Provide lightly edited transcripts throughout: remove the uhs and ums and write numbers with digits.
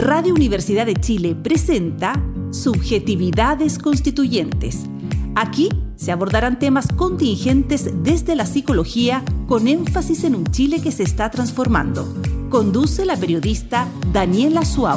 Radio Universidad de Chile presenta Subjetividades Constituyentes. Aquí se abordarán temas contingentes desde la psicología con énfasis en un Chile que se está transformando. Conduce la periodista Daniela Suau.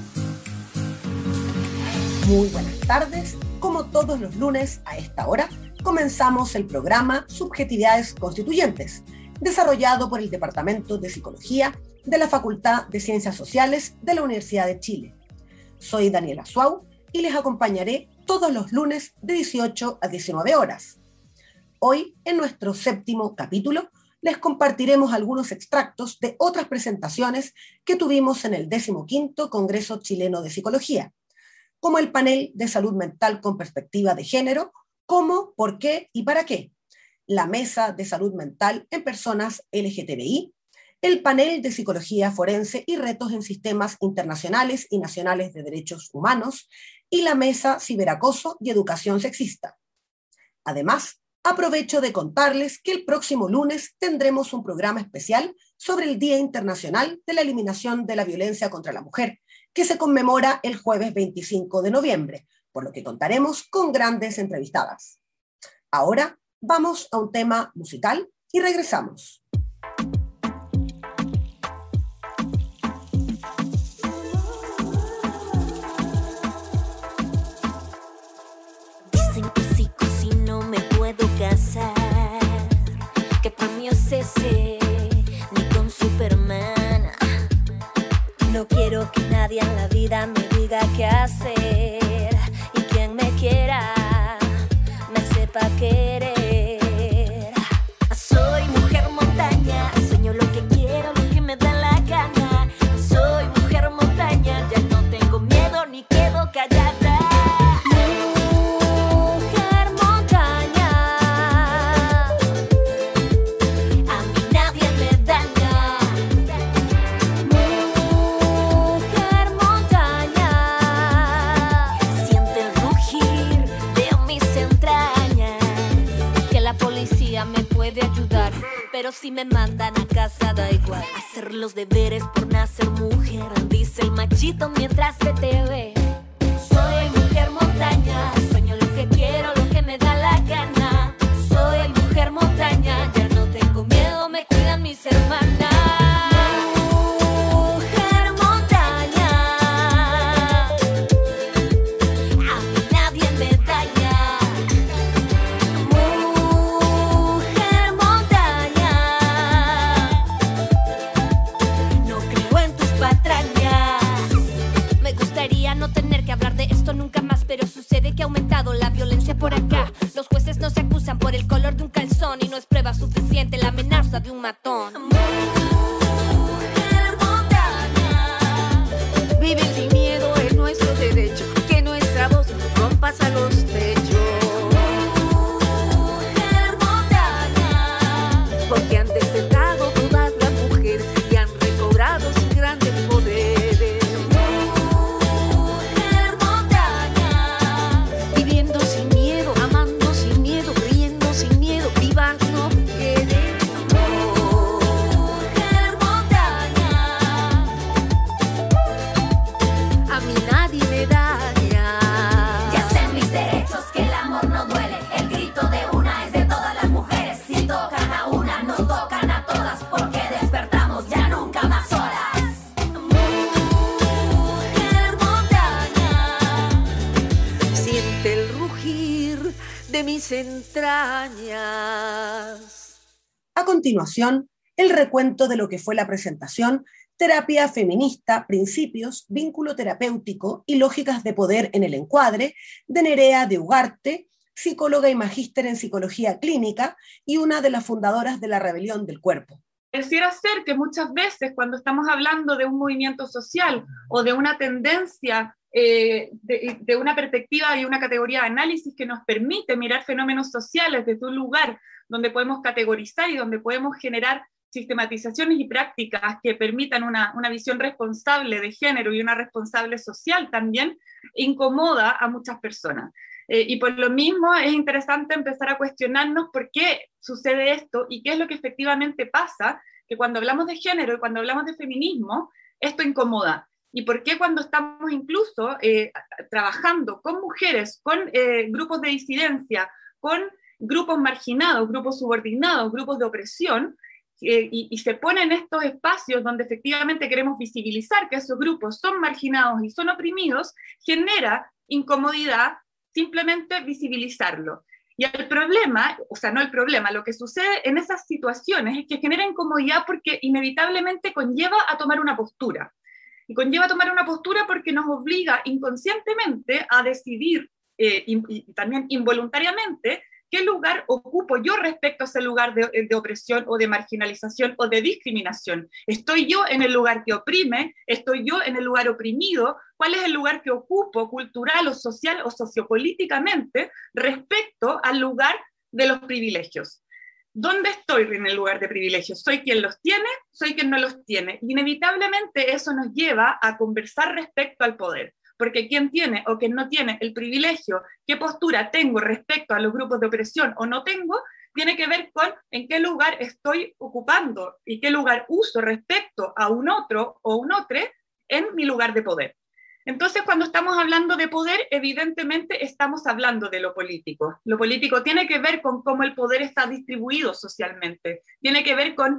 Muy buenas tardes. Como todos los lunes a esta hora, comenzamos el programa Subjetividades Constituyentes, desarrollado por el Departamento de Psicología de la Facultad de Ciencias Sociales de la Universidad de Chile. Soy Daniela Suau y les acompañaré todos los lunes de 18 a 19 horas. Hoy, en nuestro séptimo capítulo, les compartiremos algunos extractos de otras presentaciones que tuvimos en el 15º Congreso Chileno de Psicología, como el panel de salud mental con perspectiva de género, cómo, por qué y para qué, la mesa de salud mental en personas LGTBI, el panel de psicología forense y retos en sistemas internacionales y nacionales de derechos humanos y la mesa ciberacoso y educación sexista. Además, aprovecho de contarles que el próximo lunes tendremos un programa especial sobre el Día Internacional de la Eliminación de la Violencia contra la Mujer, que se conmemora el jueves 25 de noviembre, por lo que contaremos con grandes entrevistadas. Ahora vamos a un tema musical y regresamos. Dicen que si no me puedo casar, que para mí es ese, ni con Superman. No quiero que nadie en la vida me diga qué hacer, y quien me quiera me sepa querer. Soy mujer montaña, sueño lo que quiero, lo que me da la gana. Soy mujer montaña, ya no tengo miedo ni quedo callada. Mujer montaña, a mí nadie me daña. Mujer montaña, siente el rugir de mis entrañas, que la policía me puede ayudar, pero si me mandan a casa da igual. Hacer los deberes por nacer mujer, dice el machito mientras ve TV. Soy mujer montaña, sueño lo que quiero, lo que me da la gana. Soy mujer montaña, ya no tengo miedo, me cuidan mis hermanas. Mujer montaña, a mí nadie me daña. Mujer montaña, no creo en tus patrañas. Me gustaría no tener que hablar de esto nunca más, pero sucede que ha aumentado la violencia por acá. Los jueces no se acusan por el color de un calzón y no es prueba suficiente la amenaza de un matón. Mujer montaña, Vivir sin miedo es nuestro derecho, que nuestra voz rompa a los techos. mujer montaña, Porque han despertado todas las mujeres y han recobrado sus grandes poderes. mujer montaña, Viviendo sin miedo, amando sin miedo, riendo sin miedo, vivas no queremos. mujer montaña, A mí nadie me daña. ya sé mis derechos, que el amor no duele. El grito de una es de todas las mujeres. Si tocan a una, nos tocan a todas, porque despertamos ya nunca más solas. Mujer montaña, Siente el rugir de mis entrañas. A continuación, el recuento de lo que fue la presentación Terapia Feminista, Principios, Vínculo Terapéutico y Lógicas de Poder en el Encuadre, de Nerea de Ugarte, psicóloga y magíster en psicología clínica y una de las fundadoras de la Rebelión del Cuerpo. Pareciera ser que muchas veces cuando estamos hablando de un movimiento social o de una tendencia, de una perspectiva y una categoría de análisis que nos permite mirar fenómenos sociales desde un lugar donde podemos categorizar y donde podemos generar sistematizaciones y prácticas que permitan una visión responsable de género y una responsable social también, incomoda a muchas personas. Y por lo mismo es interesante empezar a cuestionarnos por qué sucede esto y qué es lo que efectivamente pasa, que cuando hablamos de género y cuando hablamos de feminismo, esto incomoda. y por qué cuando estamos incluso trabajando con mujeres, con grupos de disidencia, con grupos marginados, grupos subordinados, grupos de opresión, y se ponen estos espacios donde efectivamente queremos visibilizar que esos grupos son marginados y son oprimidos, genera incomodidad simplemente visibilizarlo. Y el problema, o sea, no el problema, lo que sucede en esas situaciones es que genera incomodidad porque inevitablemente conlleva a tomar una postura. Y conlleva a tomar una postura porque nos obliga inconscientemente a decidir, y también involuntariamente, qué lugar ocupo yo respecto a ese lugar de opresión o de marginalización o de discriminación. ¿Estoy yo en el lugar que oprime? ¿Estoy yo en el lugar oprimido? ¿Cuál es el lugar que ocupo cultural o social o sociopolíticamente respecto al lugar de los privilegios? ¿Dónde estoy en el lugar de privilegios? ¿Soy quien los tiene? ¿Soy quien no los tiene? Inevitablemente eso nos lleva a conversar respecto al poder. Porque quien tiene o quien no tiene el privilegio, qué postura tengo respecto a los grupos de opresión o no tengo, tiene que ver con en qué lugar estoy ocupando y qué lugar uso respecto a un otro o un otro en mi lugar de poder. Entonces, cuando estamos hablando de poder, evidentemente estamos hablando de lo político. Lo político tiene que ver con cómo el poder está distribuido socialmente, tiene que ver con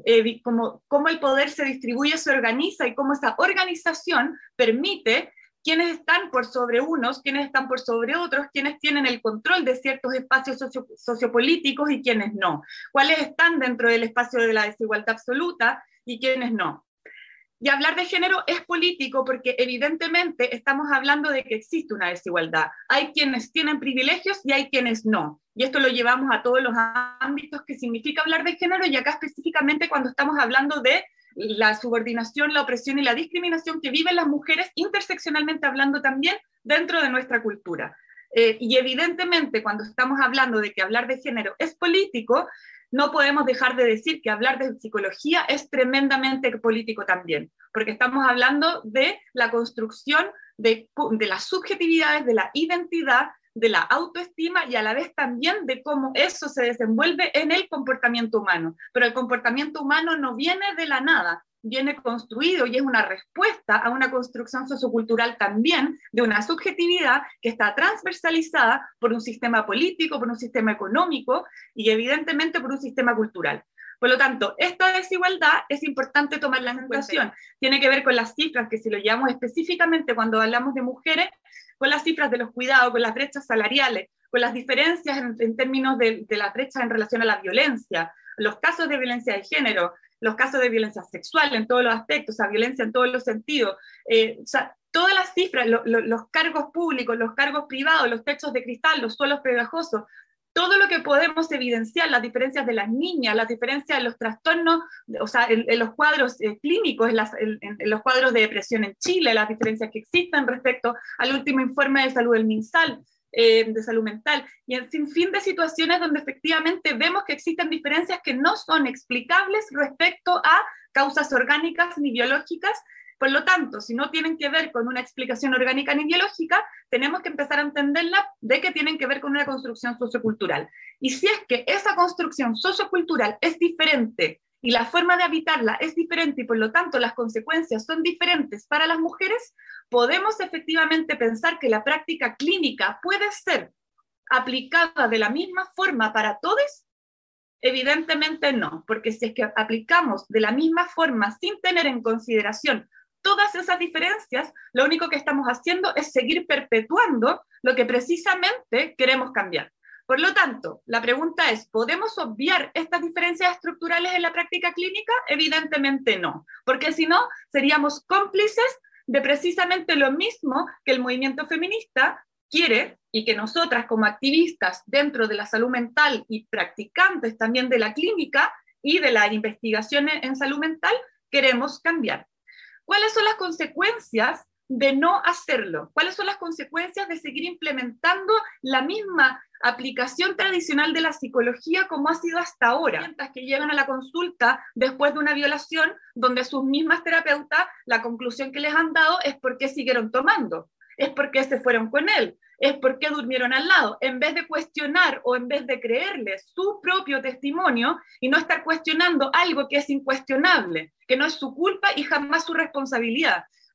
cómo el poder se distribuye, se organiza y cómo esa organización permite quiénes están por sobre unos, quiénes están por sobre otros, quiénes tienen el control de ciertos espacios sociopolíticos y quiénes no, cuáles están dentro del espacio de la desigualdad absoluta y quiénes no. Y hablar de género es político porque evidentemente estamos hablando de que existe una desigualdad. Hay quienes tienen privilegios y hay quienes no. Y esto lo llevamos a todos los ámbitos que significa hablar de género, y acá específicamente cuando estamos hablando de la subordinación, la opresión y la discriminación que viven las mujeres interseccionalmente hablando también dentro de nuestra cultura. Y evidentemente cuando estamos hablando de que hablar de género es político, no podemos dejar de decir que hablar de psicología es tremendamente político también, porque estamos hablando de la construcción de las subjetividades, de la identidad, de la autoestima y a la vez también de cómo eso se desenvuelve en el comportamiento humano. Pero el comportamiento humano no viene de la nada, viene construido y es una respuesta a una construcción sociocultural también de una subjetividad que está transversalizada por un sistema político, por un sistema económico y evidentemente por un sistema cultural. Por lo tanto, esta desigualdad es importante tomarla en cuenta. Tiene que ver con las cifras, que si lo llevamos específicamente cuando hablamos de mujeres, con las cifras de los cuidados, con las brechas salariales, con las diferencias en términos de las brechas en relación a la violencia, los casos de violencia de género, los casos de violencia sexual en todos los aspectos, o sea, violencia en todos los sentidos, o sea, todas las cifras, los cargos públicos, los cargos privados, los techos de cristal, los suelos pegajosos, todo lo que podemos evidenciar, las diferencias de las niñas, las diferencias de los trastornos, o sea, en los cuadros clínicos, en los cuadros de depresión en Chile, las diferencias que existen respecto al último informe de salud del MinSal, de salud mental, y en sinfín de situaciones donde efectivamente vemos que existen diferencias que no son explicables respecto a causas orgánicas ni biológicas. Por lo tanto, si no tienen que ver con una explicación orgánica ni biológica, tenemos que empezar a entenderla de que tienen que ver con una construcción sociocultural. Y si es que esa construcción sociocultural es diferente y la forma de habitarla es diferente y por lo tanto las consecuencias son diferentes para las mujeres, podemos efectivamente pensar que la práctica clínica puede ser aplicada de la misma forma para todos. Evidentemente no, porque si es que aplicamos de la misma forma sin tener en consideración todas esas diferencias, lo único que estamos haciendo es seguir perpetuando lo que precisamente queremos cambiar. Por lo tanto, la pregunta es, ¿podemos obviar estas diferencias estructurales en la práctica clínica? Evidentemente no, porque si no, seríamos cómplices de precisamente lo mismo que el movimiento feminista quiere y que nosotras como activistas dentro de la salud mental y practicantes también de la clínica y de la investigación en salud mental queremos cambiar. ¿Cuáles son las consecuencias de no hacerlo? ¿Cuáles son las consecuencias de seguir implementando la misma aplicación tradicional de la psicología como ha sido hasta ahora? Pacientes que llegan a la consulta después de una violación, donde sus mismas terapeutas, la conclusión que les han dado es por qué siguieron tomando, es por qué se fueron con él, es por qué durmieron al lado, en vez de cuestionar o en vez de creerle su propio testimonio y no estar cuestionando algo que es incuestionable, que no es su culpa y jamás su responsabilidad.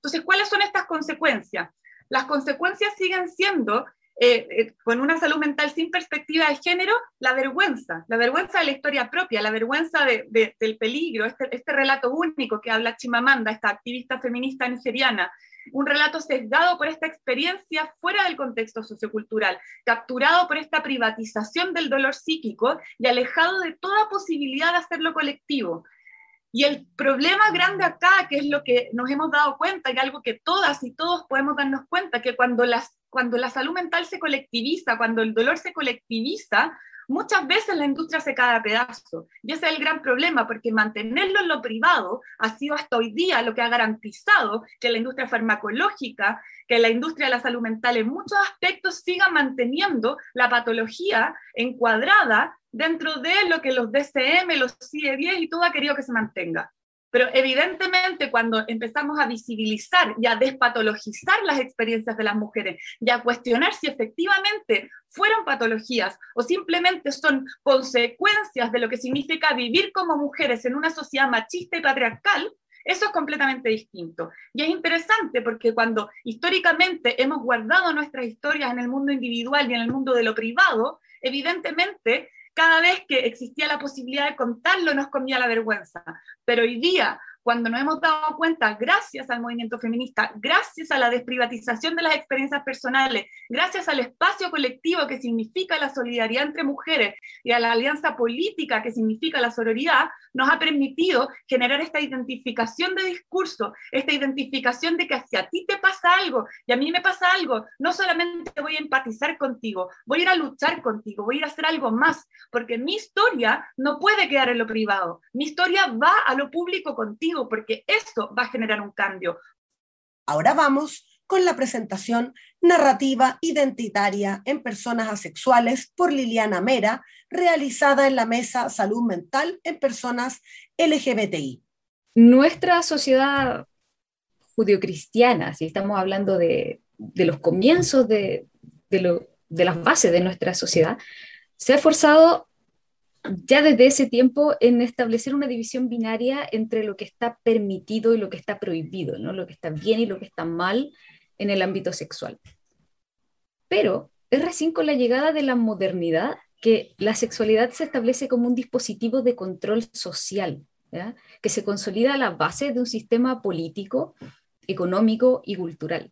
Entonces, ¿cuáles son estas consecuencias? Las consecuencias siguen siendo, con una salud mental sin perspectiva de género, la vergüenza de la historia propia, la vergüenza del peligro, este relato único que habla Chimamanda, esta activista feminista nigeriana, un relato sesgado por esta experiencia fuera del contexto sociocultural, capturado por esta privatización del dolor psíquico y alejado de toda posibilidad de hacerlo colectivo. Y el problema grande acá, que es lo que nos hemos dado cuenta, y algo que todas y todos podemos darnos cuenta, que cuando la salud mental se colectiviza, cuando el dolor se colectiviza, muchas veces la industria se cae a pedazos. Y ese es el gran problema, porque mantenerlo en lo privado ha sido hasta hoy día lo que ha garantizado que la industria farmacológica, que la industria de la salud mental en muchos aspectos siga manteniendo la patología encuadrada dentro de lo que los DSM, los CIE-10 y todo ha querido que se mantenga. Pero evidentemente cuando empezamos a visibilizar y a despatologizar las experiencias de las mujeres y a cuestionar si efectivamente fueron patologías o simplemente son consecuencias de lo que significa vivir como mujeres en una sociedad machista y patriarcal, eso es completamente distinto. Y es interesante porque cuando históricamente hemos guardado nuestras historias en el mundo individual y en el mundo de lo privado, evidentemente cada vez que existía la posibilidad de contarlo nos comía la vergüenza. Pero hoy día, cuando nos hemos dado cuenta, gracias al movimiento feminista, gracias a la desprivatización de las experiencias personales, gracias al espacio colectivo que significa la solidaridad entre mujeres y a la alianza política que significa la sororidad, nos ha permitido generar esta identificación de discurso, esta identificación de que si a ti te pasa algo y a mí me pasa algo, no solamente voy a empatizar contigo, voy a ir a luchar contigo, voy a ir a hacer algo más, porque mi historia no puede quedar en lo privado, mi historia va a lo público contigo, porque esto va a generar un cambio. Ahora vamos con la presentación Narrativa Identitaria en Personas Asexuales por Liliana Mera, realizada en la Mesa Salud Mental en Personas LGBTI. Nuestra sociedad judeocristiana, si estamos hablando de los comienzos de las bases de nuestra sociedad, se ha esforzado ya desde ese tiempo en establecer una división binaria entre lo que está permitido y lo que está prohibido, ¿no? Lo que está bien y lo que está mal en el ámbito sexual. Pero es recién con la llegada de la modernidad que la sexualidad se establece como un dispositivo de control social, ¿ya? Que se consolida a la base de un sistema político, económico y cultural.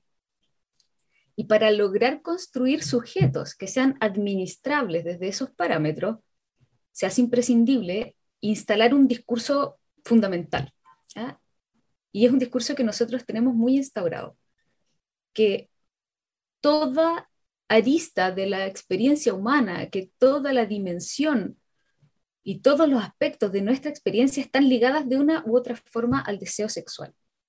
Y para lograr construir sujetos que sean administrables desde esos parámetros, se hace imprescindible instalar un discurso fundamental, ¿ya? Y es un discurso que nosotros tenemos muy instaurado, que toda arista de la experiencia humana, que toda la dimensión y todos los aspectos de nuestra experiencia están ligadas de una u otra forma al deseo sexual.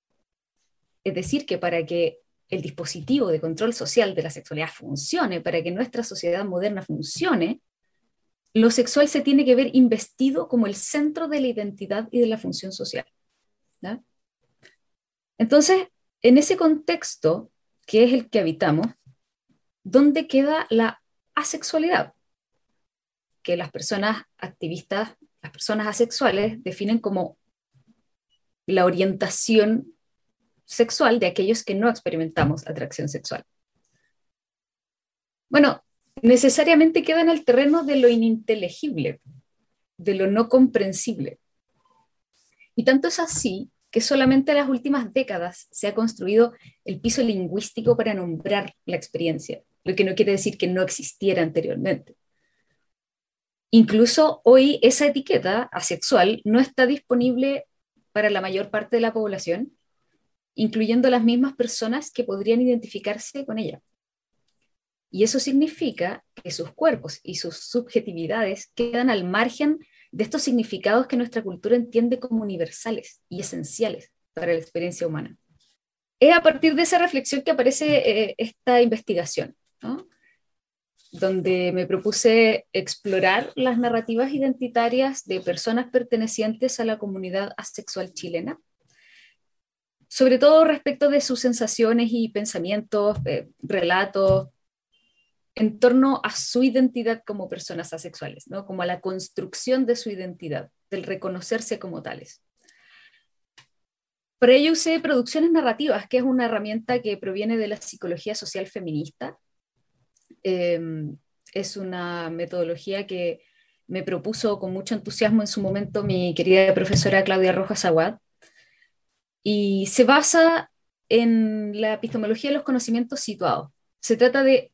Es decir, que para que el dispositivo de control social de la sexualidad funcione, para que nuestra sociedad moderna funcione, lo sexual se tiene que ver investido como el centro de la identidad y de la función social, ¿ya? Entonces, en ese contexto, que es el que habitamos, ¿dónde queda la asexualidad? Que las personas activistas, las personas asexuales, definen como la orientación sexual de aquellos que no experimentamos atracción sexual. Bueno, necesariamente queda en el terreno de lo ininteligible, de lo no comprensible. Y tanto es así que solamente en las últimas décadas se ha construido el piso lingüístico para nombrar la experiencia, lo que no quiere decir que no existiera anteriormente. Incluso hoy esa etiqueta asexual no está disponible para la mayor parte de la población, incluyendo las mismas personas que podrían identificarse con ella. Y eso significa que sus cuerpos y sus subjetividades quedan al margen de estos significados que nuestra cultura entiende como universales y esenciales para la experiencia humana. Es a partir de esa reflexión que aparece esta investigación, ¿no? Donde me propuse explorar las narrativas identitarias de personas pertenecientes a la comunidad asexual chilena, sobre todo respecto de sus sensaciones y pensamientos, relatos, en torno a su identidad como personas asexuales, ¿no? Como a la construcción de su identidad, del reconocerse como tales. Para ello usé producciones narrativas, que es una herramienta que proviene de la psicología social feminista. Es una metodología que me propuso con mucho entusiasmo en su momento mi querida profesora Claudia Rojas Aguad, y se basa en la epistemología de los conocimientos situados. Se trata de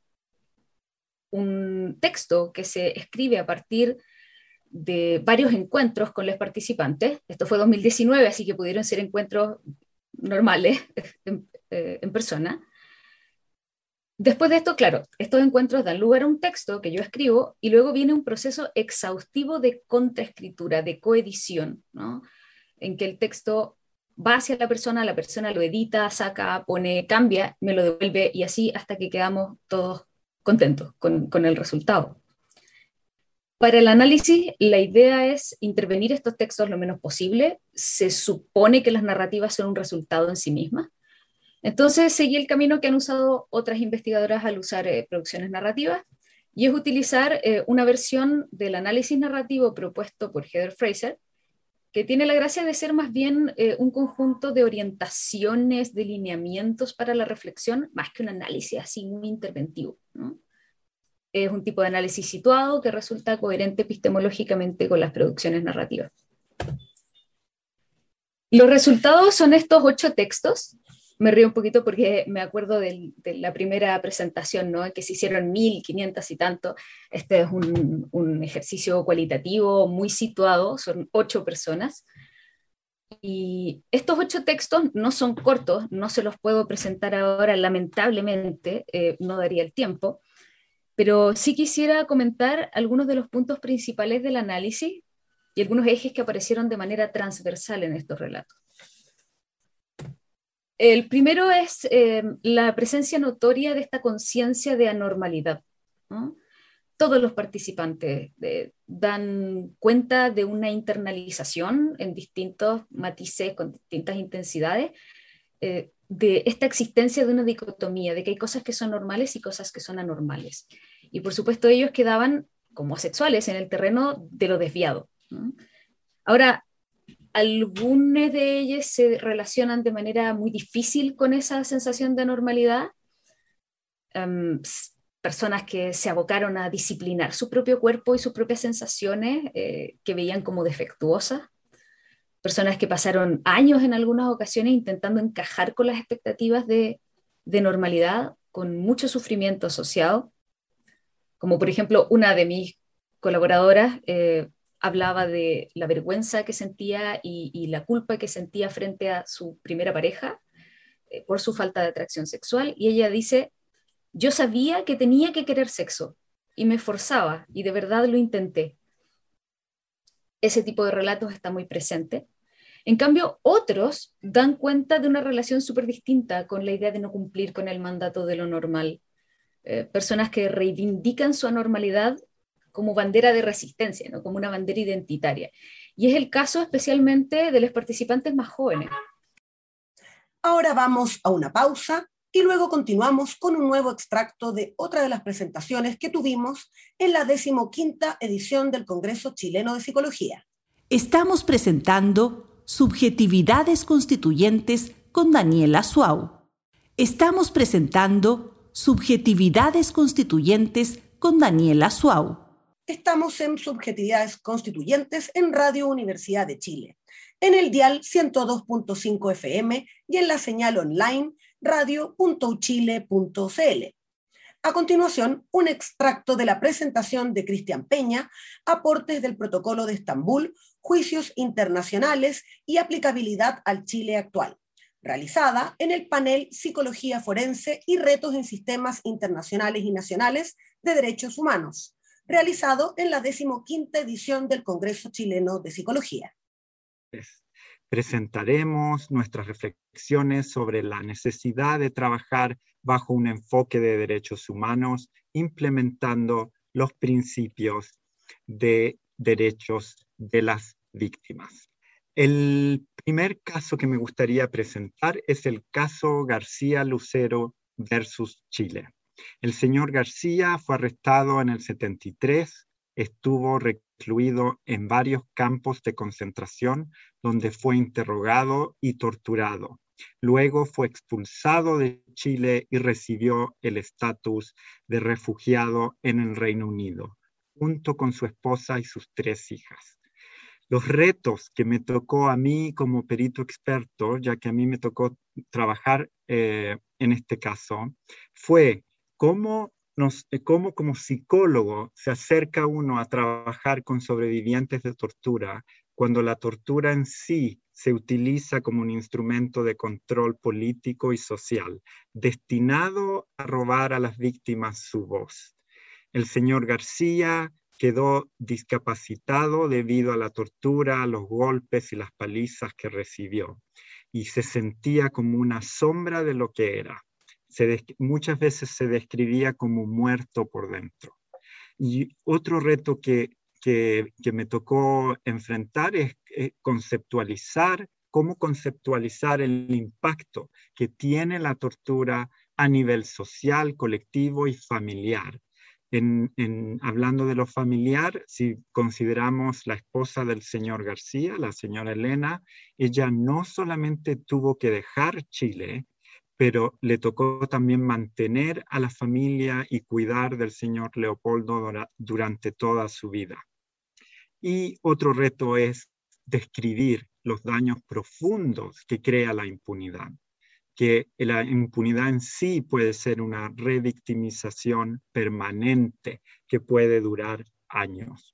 un texto que se escribe a partir de varios encuentros con los participantes. Esto fue 2019, así que pudieron ser encuentros normales en persona. Después de esto, claro, estos encuentros dan lugar a un texto que yo escribo y luego viene un proceso exhaustivo de contraescritura, de coedición, ¿no? En que el texto va hacia la persona lo edita, saca, pone, cambia, me lo devuelve y así hasta que quedamos todos contentos con el resultado. Para el análisis, la idea es intervenir estos textos lo menos posible. Se supone que las narrativas son un resultado en sí mismas. Entonces seguí el camino que han usado otras investigadoras al usar producciones narrativas, y es utilizar una versión del análisis narrativo propuesto por Heather Fraser, que tiene la gracia de ser más bien un conjunto de orientaciones, de lineamientos para la reflexión, más que un análisis así muy interventivo, ¿no? Es un tipo de análisis situado que resulta coherente epistemológicamente con las producciones narrativas. Los resultados son estos 8 textos. Me río un poquito porque me acuerdo de la primera presentación, ¿no? Que se hicieron 1500 y tanto. Este es un ejercicio cualitativo muy situado, son 8 personas. Y estos 8 textos no son cortos, no se los puedo presentar ahora, lamentablemente, no daría el tiempo, pero sí quisiera comentar algunos de los puntos principales del análisis y algunos ejes que aparecieron de manera transversal en estos relatos. El primero es la presencia notoria de esta conciencia de anormalidad, ¿no? Todos los participantes dan cuenta de una internalización en distintos matices, con distintas intensidades, de esta existencia de una dicotomía, de que hay cosas que son normales y cosas que son anormales. Y por supuesto ellos quedaban como asexuales en el terreno de lo desviado, ¿no? Ahora, algunas de ellas se relacionan de manera muy difícil con esa sensación de anormalidad. Personas que se abocaron a disciplinar su propio cuerpo y sus propias sensaciones, que veían como defectuosas. Personas que pasaron años en algunas ocasiones intentando encajar con las expectativas de normalidad, con mucho sufrimiento asociado. Como por ejemplo, una de mis colaboradoras hablaba de la vergüenza que sentía y la culpa que sentía frente a su primera pareja por su falta de atracción sexual, y ella dice: yo sabía que tenía que querer sexo y me forzaba y de verdad lo intenté. Ese tipo de relatos está muy presente. En cambio, otros dan cuenta de una relación súper distinta con la idea de no cumplir con el mandato de lo normal. Personas que reivindican su anormalidad como bandera de resistencia, ¿no? Como una bandera identitaria. Y es el caso especialmente de los participantes más jóvenes. Ahora vamos a una pausa y luego continuamos con un nuevo extracto de otra de las presentaciones que tuvimos en la 15ª edición del Congreso Chileno de Psicología. Estamos presentando Subjetividades Constituyentes con Daniela Suau. Estamos presentando Subjetividades Constituyentes con Daniela Suau. Estamos en Subjetividades Constituyentes en Radio Universidad de Chile, en el dial 102.5 FM y en la señal online radio.uchile.cl. A continuación, un extracto de la presentación de Cristian Peña, Aportes del Protocolo de Estambul, Juicios Internacionales y Aplicabilidad al Chile Actual, realizada en el panel Psicología Forense y Retos en Sistemas Internacionales y Nacionales de Derechos Humanos, realizado en la 15ª edición del Congreso Chileno de Psicología. Presentaremos nuestras reflexiones sobre la necesidad de trabajar bajo un enfoque de derechos humanos, implementando los principios de derechos de las víctimas. El primer caso que me gustaría presentar es el caso García Lucero versus Chile. El señor García fue arrestado en el 73 estuvo recluido en varios campos de concentración donde fue interrogado y torturado. Luego fue expulsado de Chile y recibió el estatus de refugiado en el Reino Unido, junto con su esposa y sus 3 hijas. Los retos que me tocó a mí como perito experto, ya que a mí me tocó trabajar en este caso, fue cómo como psicólogo se acerca uno a trabajar con sobrevivientes de tortura cuando la tortura en sí se utiliza como un instrumento de control político y social, destinado a robar a las víctimas su voz. El señor García quedó discapacitado debido a la tortura, a los golpes y las palizas que recibió, y se sentía como una sombra de lo que era. Muchas veces se describía como muerto por dentro. Y otro reto que me tocó enfrentar es cómo conceptualizar el impacto que tiene la tortura a nivel social, colectivo y familiar. Hablando de lo familiar, si consideramos la esposa del señor García, la señora Elena, ella no solamente tuvo que dejar Chile, pero le tocó también mantener a la familia y cuidar del señor Leopoldo durante toda su vida. Y otro reto es describir los daños profundos que crea la impunidad, que la impunidad en sí puede ser una revictimización permanente que puede durar años.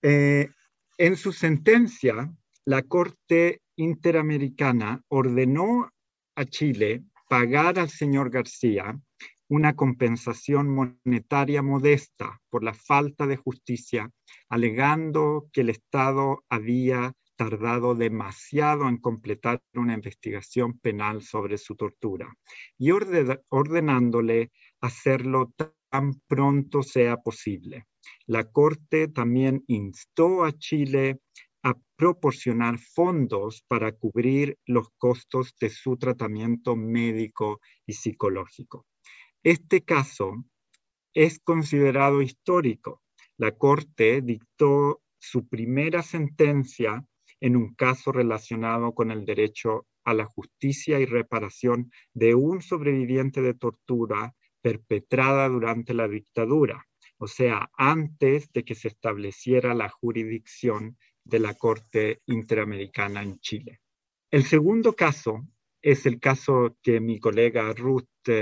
En su sentencia, la Corte Interamericana ordenó a Chile pagar al señor García una compensación monetaria modesta por la falta de justicia, alegando que el Estado había tardado demasiado en completar una investigación penal sobre su tortura y ordenándole hacerlo tan pronto sea posible. La Corte también instó a Chile a proporcionar fondos para cubrir los costos de su tratamiento médico y psicológico. Este caso es considerado histórico. La Corte dictó su primera sentencia en un caso relacionado con el derecho a la justicia y reparación de un sobreviviente de tortura perpetrada durante la dictadura, o sea, antes de que se estableciera la jurisdicción de la Corte Interamericana en Chile. El segundo caso es el caso que mi colega Ruth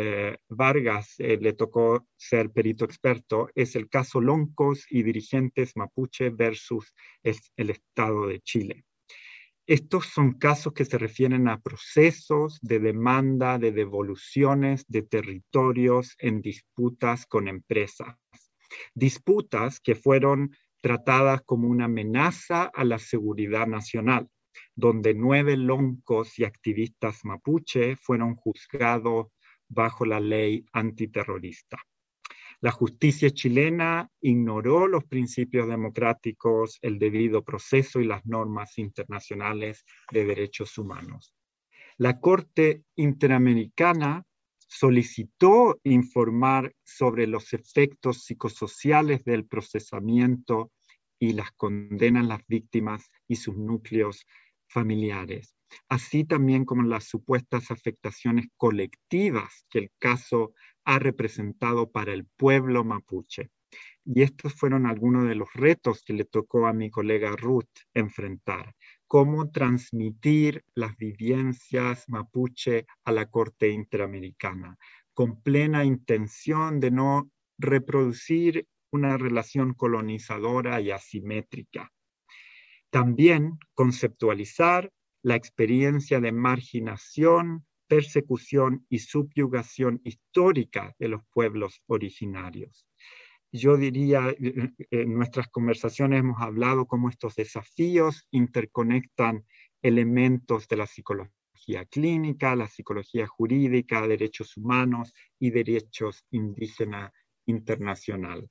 Vargas le tocó ser perito experto, es el caso Loncos y dirigentes mapuche versus el Estado de Chile. Estos son casos que se refieren a procesos de demanda de devoluciones de territorios en disputas con empresas. Disputas que fueron tratadas como una amenaza a la seguridad nacional, donde 9 loncos y activistas mapuche fueron juzgados bajo la ley antiterrorista. La justicia chilena ignoró los principios democráticos, el debido proceso y las normas internacionales de derechos humanos. La Corte Interamericana solicitó informar sobre los efectos psicosociales del procesamiento y las condenas a las víctimas y sus núcleos familiares, así también como las supuestas afectaciones colectivas que el caso ha representado para el pueblo mapuche. Y estos fueron algunos de los retos que le tocó a mi colega Ruth enfrentar. Cómo transmitir las vivencias mapuche a la Corte Interamericana, con plena intención de no reproducir una relación colonizadora y asimétrica. También conceptualizar la experiencia de marginación, persecución y subyugación histórica de los pueblos originarios. Yo diría, en nuestras conversaciones hemos hablado cómo estos desafíos interconectan elementos de la psicología clínica, la psicología jurídica, derechos humanos y derechos indígenas internacional.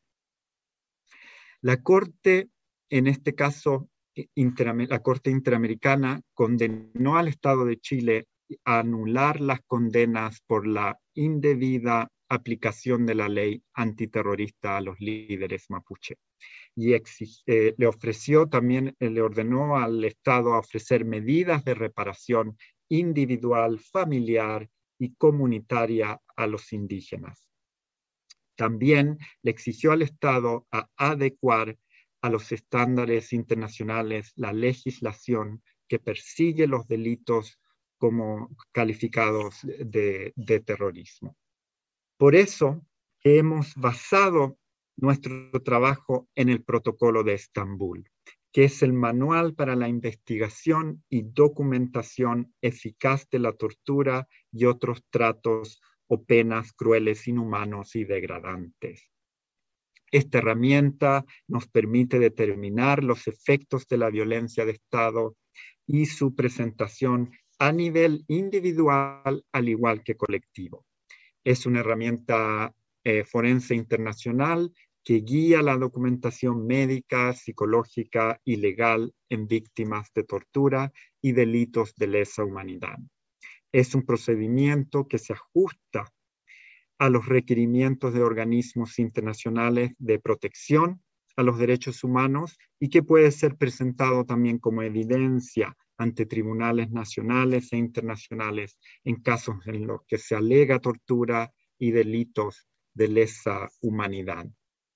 La Corte, en este caso, la Corte Interamericana condenó al Estado de Chile a anular las condenas por la indebida aplicación de la ley antiterrorista a los líderes mapuche. y le ofreció también, le ordenó al Estado a ofrecer medidas de reparación individual, familiar y comunitaria a los indígenas. También le exigió al Estado a adecuar a los estándares internacionales la legislación que persigue los delitos como calificados de terrorismo. Por eso hemos basado nuestro trabajo en el Protocolo de Estambul, que es el manual para la investigación y documentación eficaz de la tortura y otros tratos o penas crueles, inhumanos y degradantes. Esta herramienta nos permite determinar los efectos de la violencia de Estado y su presentación a nivel individual, al igual que colectivo. Es una herramienta forense internacional que guía la documentación médica, psicológica y legal en víctimas de tortura y delitos de lesa humanidad. Es un procedimiento que se ajusta a los requerimientos de organismos internacionales de protección a los derechos humanos y que puede ser presentado también como evidencia ante tribunales nacionales e internacionales en casos en los que se alega tortura y delitos de lesa humanidad.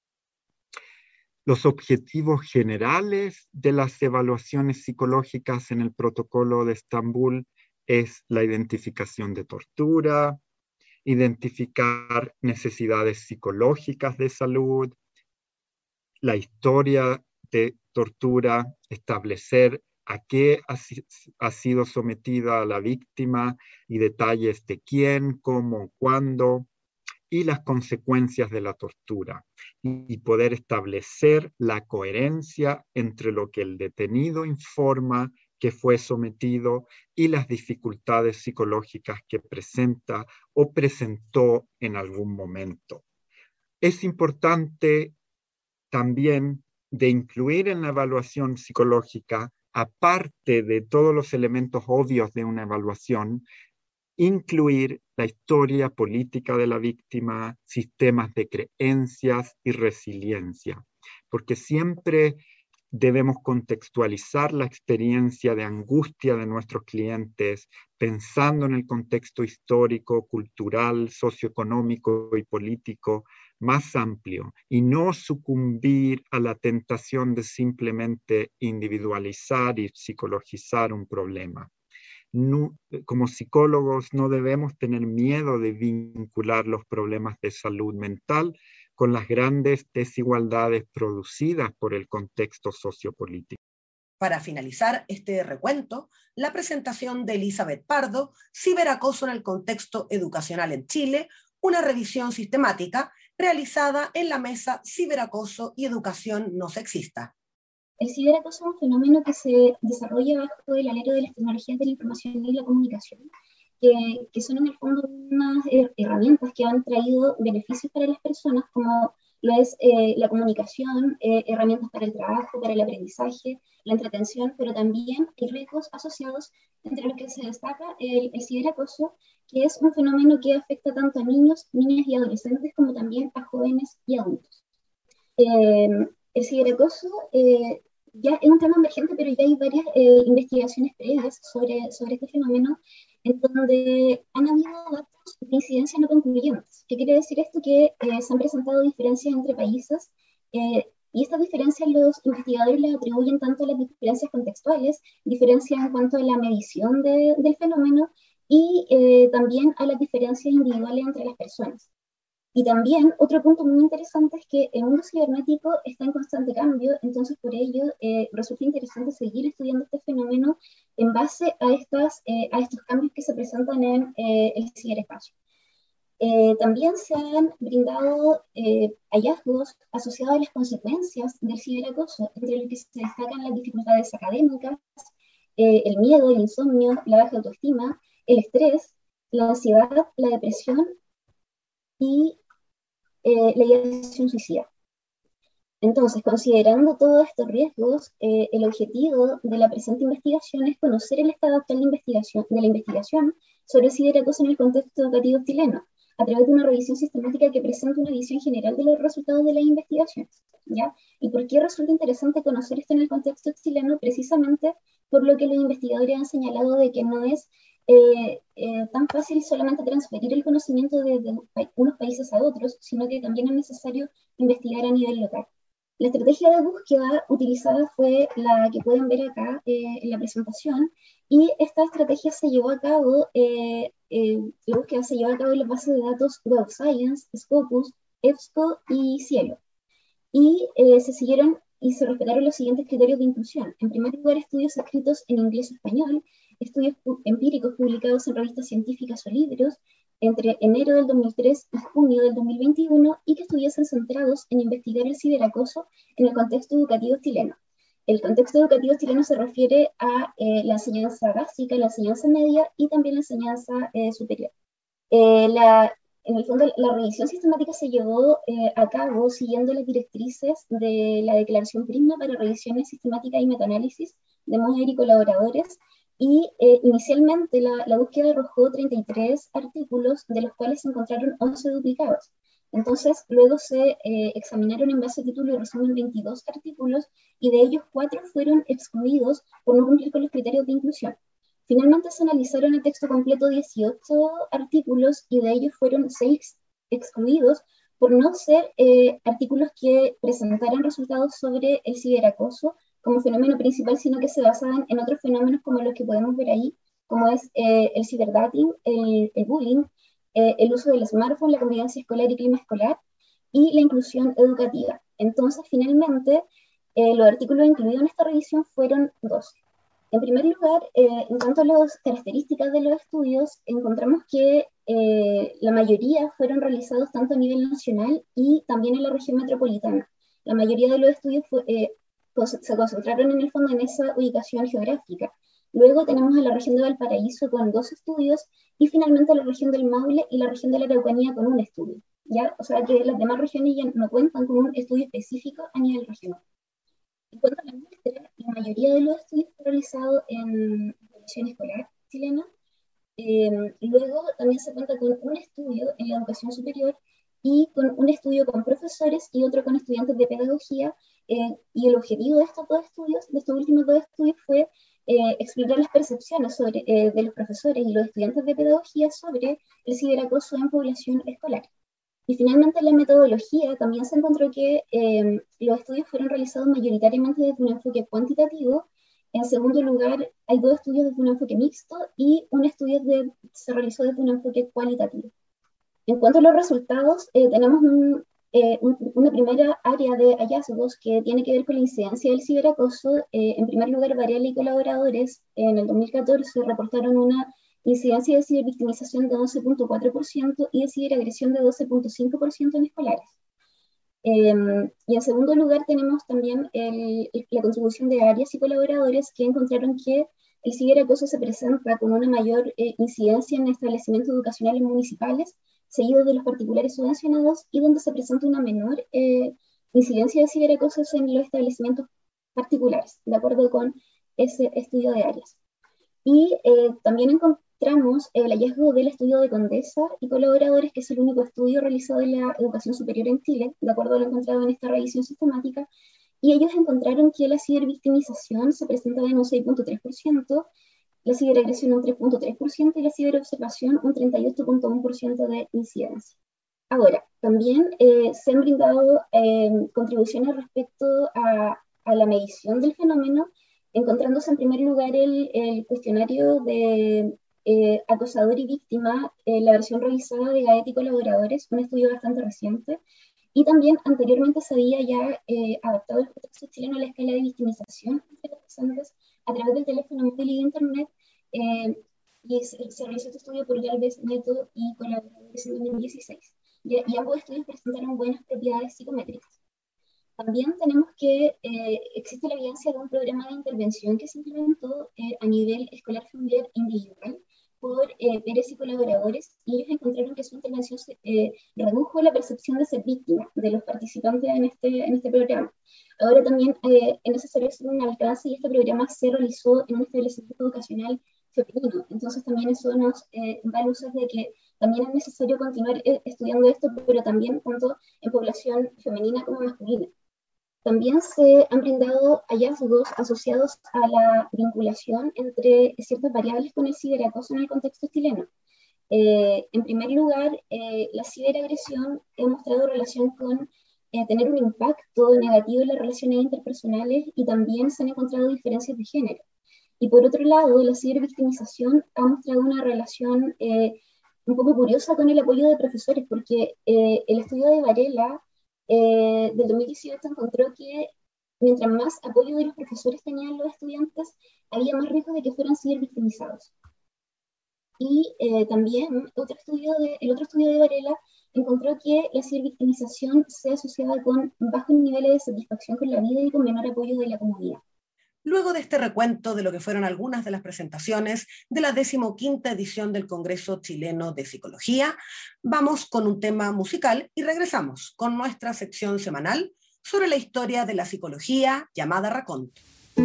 Los objetivos generales de las evaluaciones psicológicas en el Protocolo de Estambul es la identificación de tortura, identificar necesidades psicológicas de salud, la historia de tortura, establecer a qué ha sido sometida a la víctima y detalles de quién, cómo, cuándo, y las consecuencias de la tortura, y poder establecer la coherencia entre lo que el detenido informa que fue sometido y las dificultades psicológicas que presenta o presentó en algún momento. Es importante también de incluir en la evaluación psicológica, aparte de todos los elementos obvios de una evaluación, incluir la historia política de la víctima, sistemas de creencias y resiliencia, porque siempre debemos contextualizar la experiencia de angustia de nuestros clientes pensando en el contexto histórico, cultural, socioeconómico y político más amplio y no sucumbir a la tentación de simplemente individualizar y psicologizar un problema. No, como psicólogos no debemos tener miedo de vincular los problemas de salud mental con las grandes desigualdades producidas por el contexto sociopolítico. Para finalizar este recuento, la presentación de Elizabeth Pardo, Ciberacoso en el contexto educacional en Chile, una revisión sistemática realizada en la mesa Ciberacoso y Educación no sexista. El ciberacoso es un fenómeno que se desarrolla bajo el alero de las tecnologías de la información y la comunicación, que son en el fondo unas herramientas que han traído beneficios para las personas, como lo es la comunicación, herramientas para el trabajo, para el aprendizaje, la entretención, pero también hay riesgos asociados, entre los que se destaca el ciberacoso, que es un fenómeno que afecta tanto a niños, niñas y adolescentes, como también a jóvenes y adultos. El ciberacoso ya es un tema emergente, pero ya hay varias investigaciones previas sobre este fenómeno, en donde han habido datos de incidencia no concluyentes. ¿Qué quiere decir esto? Que se han presentado diferencias entre países, y estas diferencias los investigadores les atribuyen tanto a las diferencias contextuales, diferencias en cuanto a la medición del fenómeno, y también a las diferencias individuales entre las personas. Y también otro punto muy interesante es que el mundo cibernético está en constante cambio, entonces por ello resulta interesante seguir estudiando este fenómeno en base a estos cambios que se presentan en el ciberespacio. También se han brindado hallazgos asociados a las consecuencias del ciberacoso, entre los que se destacan las dificultades académicas, el miedo, el insomnio, la baja autoestima, el estrés, la ansiedad, la depresión y la ideación suicida. Entonces, considerando todos estos riesgos, el objetivo de la presente investigación es conocer el estado actual de la investigación sobre el ciberacoso en el contexto educativo chileno, a través de una revisión sistemática que presenta una visión general de los resultados de las investigaciones, ¿ya? ¿Y por qué resulta interesante conocer esto en el contexto chileno? Precisamente por lo que los investigadores han señalado de que no es tan fácil solamente transferir el conocimiento de unos países a otros, sino que también es necesario investigar a nivel local. La estrategia de búsqueda utilizada fue la que pueden ver acá en la presentación, y esta estrategia se llevó a cabo, la búsqueda se llevó a cabo en las bases de datos Web of Science, Scopus, EBSCO y Cielo. Y se siguieron y se respetaron los siguientes criterios de inclusión. En primer lugar, estudios escritos en inglés o español, estudios empíricos publicados en revistas científicas o libros entre enero del 2003 y junio del 2021, y que estuviesen centrados en investigar el ciberacoso en el contexto educativo chileno. El contexto educativo chileno se refiere a la enseñanza básica, la enseñanza media y también la enseñanza superior. En el fondo, la revisión sistemática se llevó a cabo siguiendo las directrices de la Declaración Prisma para revisiones sistemáticas y metaanálisis de Moser y colaboradores, y inicialmente la búsqueda arrojó 33 artículos, de los cuales se encontraron 11 duplicados. Entonces, luego se examinaron en base a título y resumen 22 artículos, y de ellos 4 fueron excluidos por no cumplir con los criterios de inclusión. Finalmente se analizaron a texto completo 18 artículos, y de ellos fueron 6 excluidos por no ser artículos que presentaran resultados sobre el ciberacoso como fenómeno principal, sino que se basaban en otros fenómenos como los que podemos ver ahí, como es el ciberdating, el bullying, el uso del smartphone, la convivencia escolar y clima escolar, y la inclusión educativa. Entonces, finalmente, los artículos incluidos en esta revisión fueron 12. En primer lugar, en cuanto a las características de los estudios, encontramos que la mayoría fueron realizados tanto a nivel nacional y también en la región metropolitana. La mayoría de los estudios se concentraron en el fondo en esa ubicación geográfica. Luego tenemos a la región de Valparaíso con 2 estudios, y finalmente a la región del Maule y la región de la Araucanía con 1 estudio, ¿ya? O sea que las demás regiones ya no cuentan con un estudio específico a nivel regional. En cuanto a la muestra, la mayoría de los estudios fue realizado en la educación escolar chilena. Luego también se cuenta con un estudio en la educación superior, y con un estudio con profesores y otro con estudiantes de pedagogía, y el objetivo de estos últimos dos estudios fue explorar las percepciones de los profesores y los estudiantes de pedagogía sobre el ciberacoso en población escolar. Y finalmente, en la metodología también se encontró que los estudios fueron realizados mayoritariamente desde un enfoque cuantitativo. En segundo lugar, hay 2 estudios desde un enfoque mixto, y un estudio se realizó desde un enfoque cualitativo. En cuanto a los resultados, tenemos una primera área de hallazgos que tiene que ver con la incidencia del ciberacoso. En primer lugar, Varela y colaboradores en el 2014 reportaron una incidencia de cibervictimización de 11.4% y de ciberagresión de 12.5% en escolares. Y en segundo lugar tenemos también la contribución de Arias y colaboradores, que encontraron que el ciberacoso se presenta con una mayor incidencia en establecimientos educacionales municipales, seguidos de los particulares subvencionados, y donde se presenta una menor incidencia de ciberacoso en los establecimientos particulares, de acuerdo con ese estudio de Arias. Y también encontramos el hallazgo del estudio de Condesa y colaboradores, que es el único estudio realizado en la educación superior en Chile, de acuerdo a lo encontrado en esta revisión sistemática, y ellos encontraron que la cibervictimización se presentaba en un 6.3%, la ciberagresión un 3.3% y la ciberobservación un 38.1% de incidencia. Ahora, también se han brindado contribuciones respecto a la medición del fenómeno, encontrándose en primer lugar el cuestionario de acosador y víctima, la versión revisada de Gaet y colaboradores, un estudio bastante reciente, y también anteriormente se había ya adaptado el contexto chileno a la escala de victimización de los pasantes a través del teléfono móvil y de internet, y se realizó este estudio por Galvez, Neto y colaboradores en 2016, y ambos estudios presentaron buenas propiedades psicométricas. También tenemos que existe la evidencia de un programa de intervención que se implementó a nivel escolar, familiar e individual por Pérez y colaboradores, y ellos encontraron que su intervención redujo la percepción de ser víctima de los participantes en este programa. Ahora también es necesario hacer un alcance, y este programa se realizó en un establecimiento educacional femenino. Entonces también eso nos da luces de que también es necesario continuar estudiando esto, pero también tanto en población femenina como masculina. También se han brindado hallazgos asociados a la vinculación entre ciertas variables con el ciberacoso en el contexto chileno. En primer lugar, la ciberagresión ha mostrado relación con tener un impacto negativo en las relaciones interpersonales, y también se han encontrado diferencias de género. Y por otro lado, la cibervictimización ha mostrado una relación un poco curiosa con el apoyo de profesores, porque el estudio de Varela del 2018 encontró que mientras más apoyo de los profesores tenían los estudiantes, había más riesgo de que fueran cibervictimizados. Y también el otro estudio de Varela encontró que la cibervictimización se asociaba con bajos niveles de satisfacción con la vida y con menor apoyo de la comunidad. Luego de este recuento de lo que fueron algunas de las presentaciones de la 15ª edición del Congreso Chileno de Psicología, vamos con un tema musical y regresamos con nuestra sección semanal sobre la historia de la psicología llamada Raconto.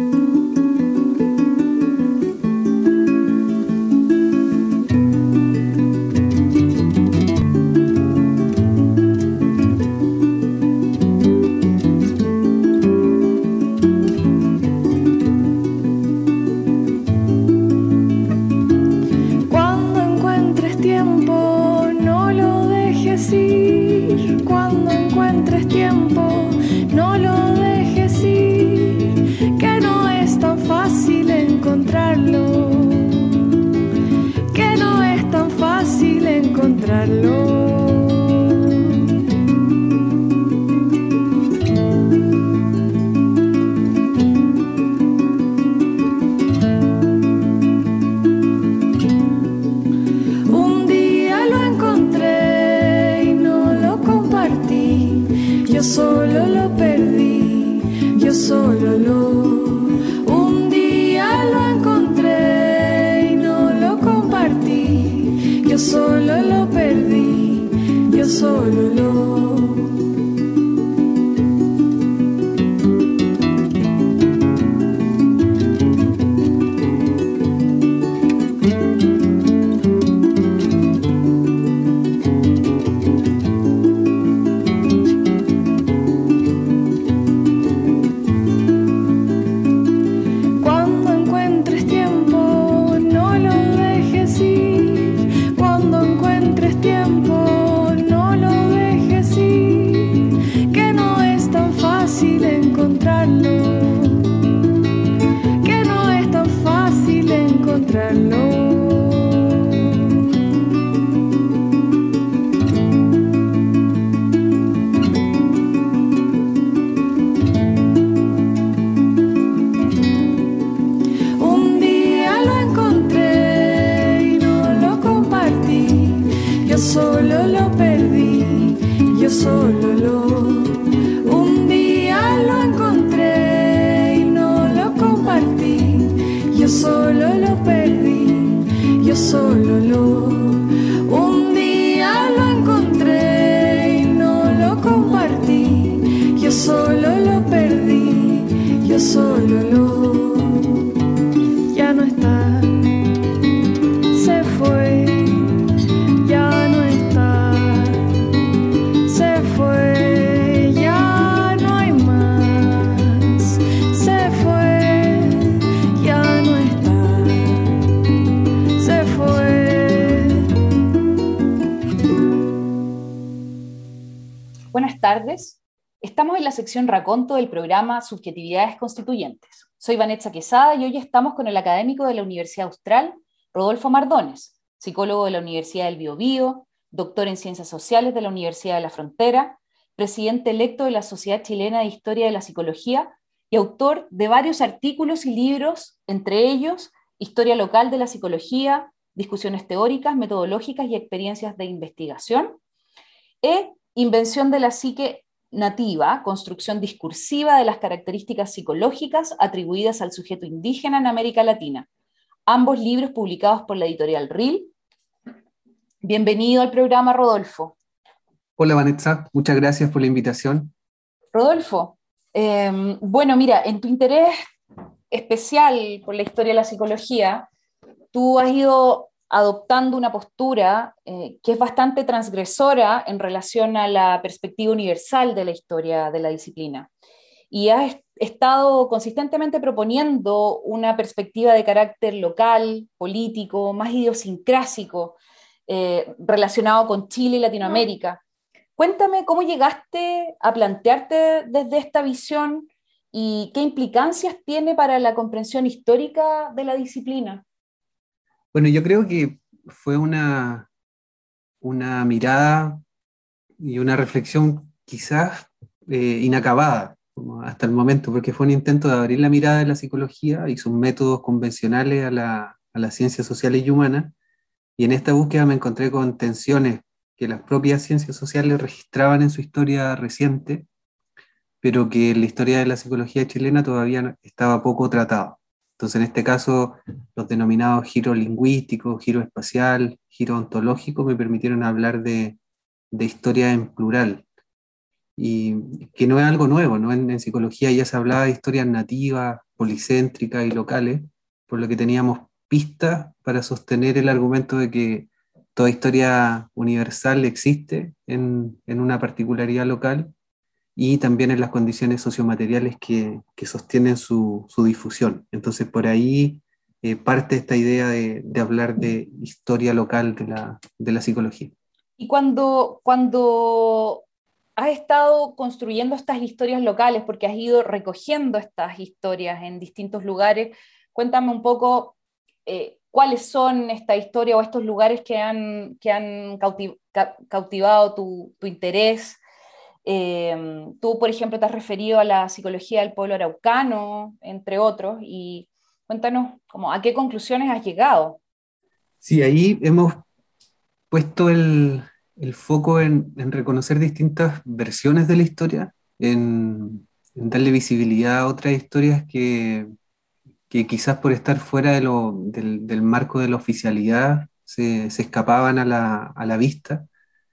Buenas tardes. Estamos en la sección Raconto del programa Subjetividades Constituyentes. Soy Vanessa Quesada y hoy estamos con el académico de la Universidad Austral, Rodolfo Mardones, psicólogo de la Universidad del Biobío, doctor en Ciencias Sociales de la Universidad de la Frontera, presidente electo de la Sociedad Chilena de Historia de la Psicología y autor de varios artículos y libros, entre ellos Historia Local de la Psicología, Discusiones Teóricas, Metodológicas y Experiencias de Investigación, e Invención de la Psique Nativa, construcción discursiva de las características psicológicas atribuidas al sujeto indígena en América Latina. Ambos libros publicados por la editorial RIL. Bienvenido al programa, Rodolfo. Hola, Vanessa. Muchas gracias por la invitación. Rodolfo, bueno, mira, en tu interés especial por la historia de la psicología, tú has ido adoptando una postura que es bastante transgresora en relación a la perspectiva universal de la historia de la disciplina. Y has estado consistentemente proponiendo una perspectiva de carácter local, político, más idiosincrásico, relacionado con Chile y Latinoamérica. Cuéntame cómo llegaste a plantearte desde esta visión y qué implicancias tiene para la comprensión histórica de la disciplina. Bueno, yo creo que fue una mirada y una reflexión quizás inacabada hasta el momento, porque fue un intento de abrir la mirada de la psicología y sus métodos convencionales a las ciencias sociales y humanas, y en esta búsqueda me encontré con tensiones que las propias ciencias sociales registraban en su historia reciente, pero que en la historia de la psicología chilena todavía estaba poco tratado. Entonces, en este caso, los denominados giros lingüísticos, giro espacial, giro ontológico, me permitieron hablar de historia en plural, y que no es algo nuevo, ¿no? En psicología ya se hablaba de historias nativas, policéntricas y locales, por lo que teníamos pistas para sostener el argumento de que toda historia universal existe en una particularidad local, y también en las condiciones sociomateriales que sostienen su difusión. Entonces, por ahí parte esta idea de hablar de historia local de la psicología. Y cuando has estado construyendo estas historias locales, porque has ido recogiendo estas historias en distintos lugares, cuéntame un poco cuáles son estas historias o estos lugares que han cautivado tu interés. Tú, por ejemplo, te has referido a la psicología del pueblo araucano, entre otros, y cuéntanos a qué conclusiones has llegado. Sí, ahí hemos puesto el foco en reconocer distintas versiones de la historia, en darle visibilidad a otras historias que quizás por estar fuera del marco de la oficialidad se escapaban a la vista.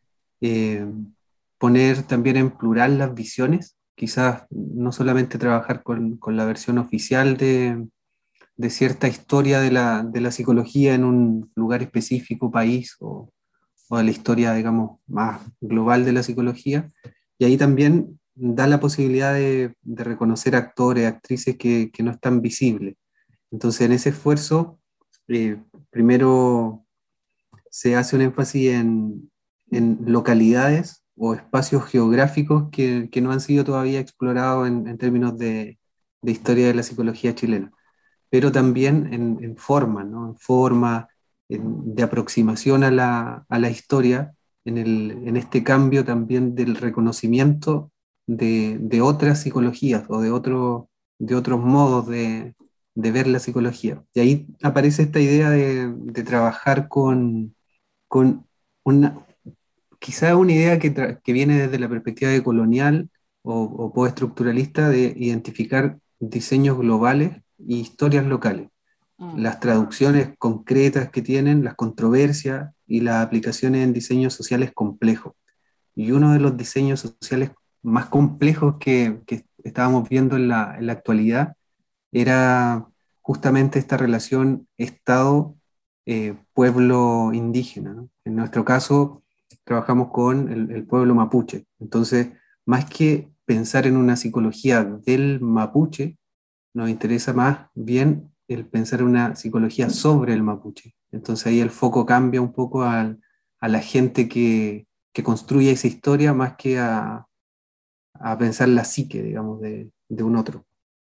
Poner también en plural las visiones, quizás no solamente trabajar con la versión oficial de cierta historia de la psicología en un lugar específico, país, o de la historia, digamos, más global de la psicología, y ahí también da la posibilidad de reconocer actores, actrices que no están visibles. Entonces, en ese esfuerzo, primero se hace un énfasis en localidades o espacios geográficos que no han sido todavía explorados en términos de historia de la psicología chilena, pero también en forma, ¿no? En forma de aproximación a la historia, en este cambio también del reconocimiento de otras psicologías o de otros modos de ver la psicología. Y ahí aparece esta idea de trabajar con quizá una idea que viene desde la perspectiva de colonial o postestructuralista, de identificar diseños globales y historias locales. Las traducciones concretas que tienen, las controversias y las aplicaciones en diseños sociales complejos. Y uno de los diseños sociales más complejos que estábamos viendo en la actualidad era justamente esta relación Estado-pueblo indígena, ¿no? En nuestro caso, trabajamos con el pueblo mapuche. Entonces, más que pensar en una psicología del mapuche, nos interesa más bien el pensar en una psicología sobre el mapuche. Entonces ahí el foco cambia un poco a la gente que construye esa historia, más que a pensar la psique, digamos, de un otro.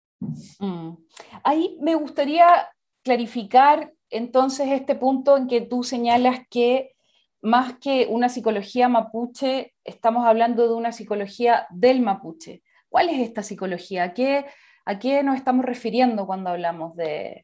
Ahí me gustaría clarificar entonces este punto en que tú señalas que más que una psicología mapuche, estamos hablando de una psicología del mapuche. ¿Cuál es esta psicología? ¿A qué nos estamos refiriendo cuando hablamos de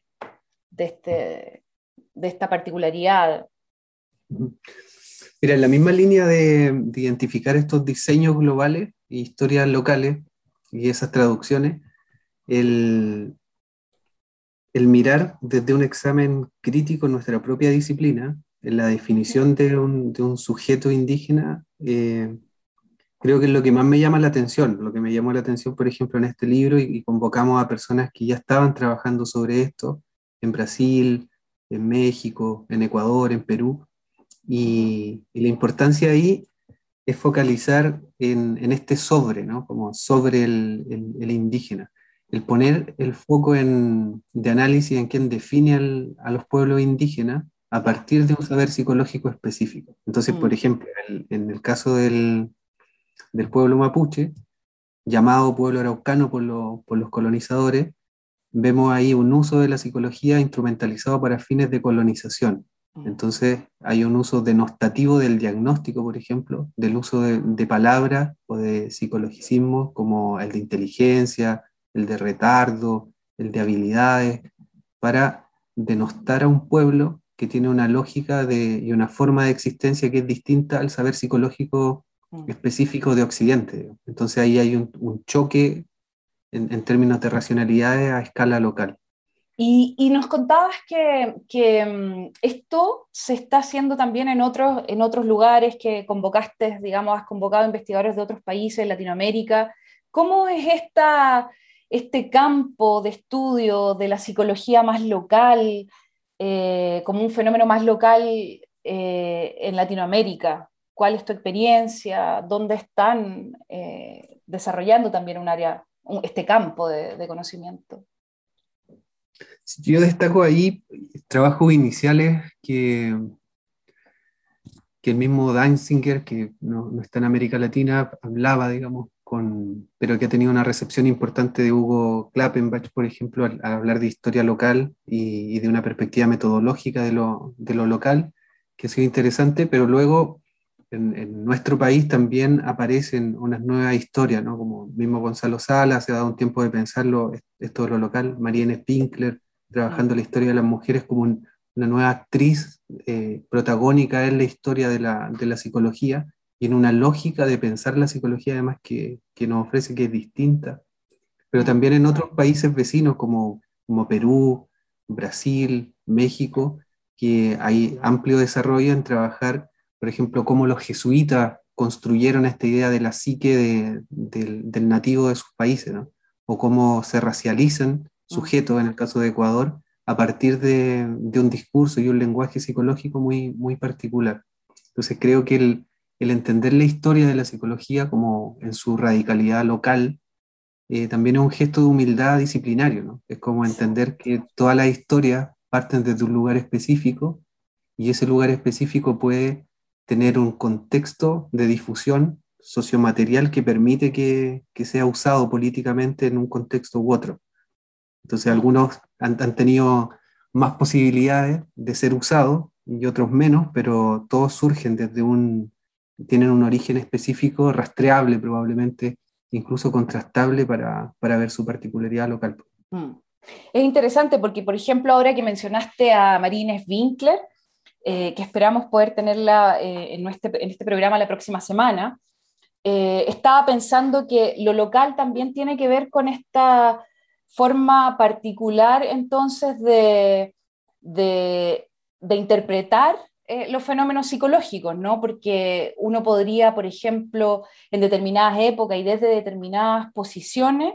esta particularidad? Mira, en la misma línea de identificar estos diseños globales e historias locales y esas traducciones, el mirar desde un examen crítico nuestra propia disciplina, en la definición de un sujeto indígena, creo que es lo que más me llama la atención, lo que me llamó la atención, por ejemplo, en este libro, y convocamos a personas que ya estaban trabajando sobre esto en Brasil, en México, en Ecuador, en Perú, y la importancia ahí es focalizar en este sobre, ¿no? Como sobre el indígena, el poner el foco de análisis en quien define a los pueblos indígenas a partir de un saber psicológico específico. Entonces, por ejemplo, en el caso del pueblo mapuche, llamado pueblo araucano por los colonizadores, vemos ahí un uso de la psicología instrumentalizado para fines de colonización. Entonces hay un uso denostativo del diagnóstico, por ejemplo, del uso de palabras o de psicologicismos como el de inteligencia, el de retardo, el de habilidades, para denostar a un pueblo que tiene una lógica y una forma de existencia que es distinta al saber psicológico específico de Occidente. Entonces ahí hay un choque en términos de racionalidades a escala local. Y nos contabas que esto se está haciendo también en otros lugares que convocaste, digamos, has convocado investigadores de otros países de Latinoamérica. ¿Cómo es este campo de estudio de la psicología más local, como un fenómeno más local en Latinoamérica? ¿Cuál es tu experiencia? ¿Dónde están desarrollando también este campo de conocimiento? Yo destaco ahí trabajos iniciales que el mismo Danziger, que no está en América Latina, hablaba, digamos, pero que ha tenido una recepción importante de Hugo Klappenbach, por ejemplo, al hablar de historia local y de una perspectiva metodológica de lo local, que ha sido interesante, pero luego en nuestro país también aparecen unas nuevas historias, ¿no? Como mismo Gonzalo Salas se ha dado un tiempo de pensarlo, esto de lo local, Marianne Spinkler, trabajando la historia de las mujeres como una nueva actriz protagónica en la historia de la psicología y en una lógica de pensar la psicología además que nos ofrece, que es distinta, pero también en otros países vecinos como Perú, Brasil, México, que hay amplio desarrollo en trabajar, por ejemplo, cómo los jesuitas construyeron esta idea de la psique del nativo de sus países, ¿no? O cómo se racializan sujetos, en el caso de Ecuador, a partir de un discurso y un lenguaje psicológico muy, muy particular. Entonces creo que el entender la historia de la psicología como en su radicalidad local también es un gesto de humildad disciplinario, ¿no? Es como entender que todas las historias parten desde un lugar específico y ese lugar específico puede tener un contexto de difusión sociomaterial que permite que sea usado políticamente en un contexto u otro. Entonces algunos han tenido más posibilidades de ser usados y otros menos, pero todos surgen tienen un origen específico, rastreable probablemente, incluso contrastable para ver su particularidad local. Es interesante porque, por ejemplo, ahora que mencionaste a Marianne Spinkler, que esperamos poder tenerla en este programa la próxima semana, estaba pensando que lo local también tiene que ver con esta forma particular entonces de interpretar los fenómenos psicológicos, ¿no? Porque uno podría, por ejemplo, en determinadas épocas y desde determinadas posiciones,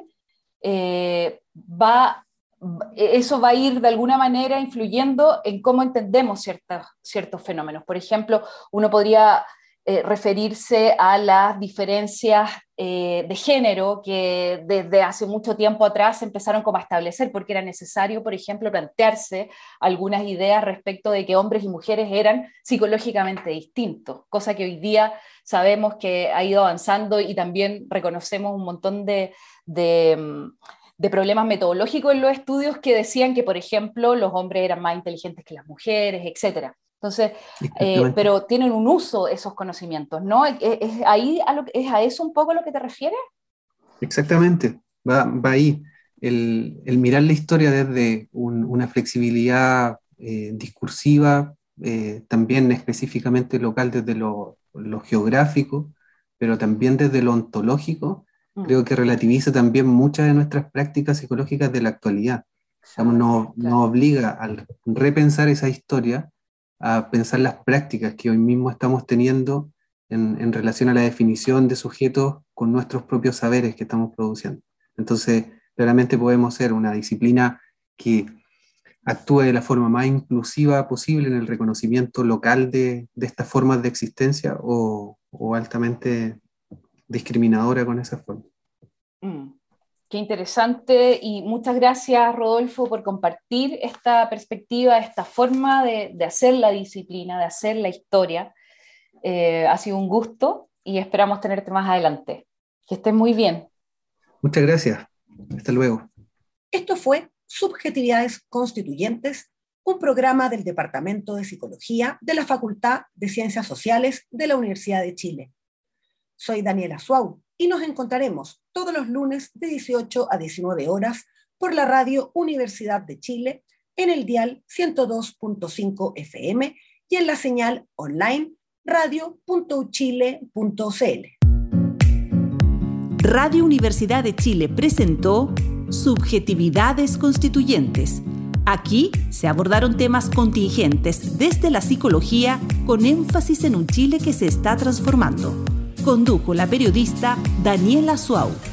eso va a ir de alguna manera influyendo en cómo entendemos ciertos fenómenos. Por ejemplo, uno podría referirse a las diferencias de género que desde hace mucho tiempo atrás se empezaron como a establecer, porque era necesario, por ejemplo, plantearse algunas ideas respecto de que hombres y mujeres eran psicológicamente distintos, cosa que hoy día sabemos que ha ido avanzando y también reconocemos un montón de problemas metodológicos en los estudios que decían que, por ejemplo, los hombres eran más inteligentes que las mujeres, etcétera. Entonces, pero tienen un uso esos conocimientos, ¿no? ¿Es a eso un poco lo que te refieres? Exactamente, va ahí. El mirar la historia desde una flexibilidad discursiva, también específicamente local desde lo geográfico, pero también desde lo ontológico, creo que relativiza también muchas de nuestras prácticas psicológicas de la actualidad. Nos obliga a repensar esa historia, a pensar las prácticas que hoy mismo estamos teniendo en relación a la definición de sujetos con nuestros propios saberes que estamos produciendo. Entonces, claramente podemos ser una disciplina que actúe de la forma más inclusiva posible en el reconocimiento local de estas formas de existencia o altamente discriminadora con esa forma. Qué interesante, y muchas gracias, Rodolfo, por compartir esta perspectiva, esta forma de hacer la disciplina, de hacer la historia. Ha sido un gusto y esperamos tenerte más adelante. Que estés muy bien. Muchas gracias. Hasta luego. Esto fue Subjetividades Constituyentes, un programa del Departamento de Psicología de la Facultad de Ciencias Sociales de la Universidad de Chile. Soy Daniela Suau y nos encontraremos todos los lunes de 18 a 19 horas por la radio Universidad de Chile en el dial 102.5 FM y en la señal online radio.uchile.cl. Radio Universidad de Chile presentó Subjetividades Constituyentes. Aquí se abordaron temas contingentes desde la psicología con énfasis en un Chile que se está transformando. Condujo la periodista Daniela Suau.